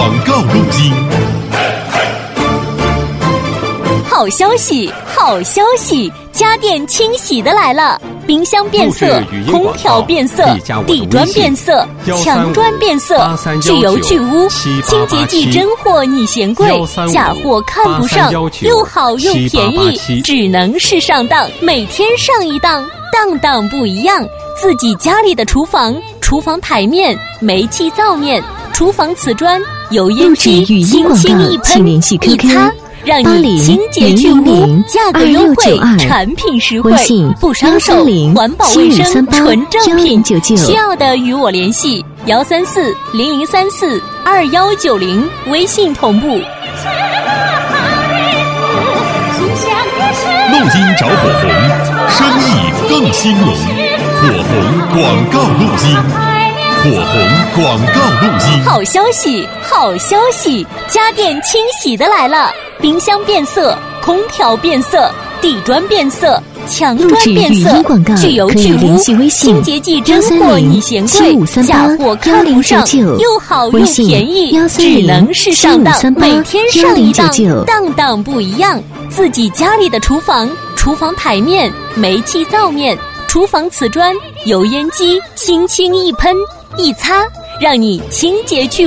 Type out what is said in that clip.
告录音。 好消息，好消息！家电清洗的来了，冰箱变色，空调变色，地砖变色，墙砖变色，去油去污，清洁剂真货你嫌贵，假货看不上，又好又便宜，只能是上当，每天上一当，当当不一样。自己家里的厨房台面、煤气灶面、厨房瓷砖、油烟机，轻轻一喷一擦，让你清洁去污，价格优惠，产品实惠，不伤手，环保卫生，纯正品。需要的与我联系13400342190，微信同步。 录音找火红，生意更兴隆。火红广告录音，火红广告录音。 好消息，好消息！家电清洗的来了，冰箱变色，空调变色，地砖变色，墙砖变色，去油去污，清洁剂真货你嫌贵，假货看不上，又好又便宜，只能是上当，每天上一当，当当不一样。自己家里的厨房台面、煤气灶面、厨房瓷砖、油烟机，轻轻一喷一擦，让你清洁去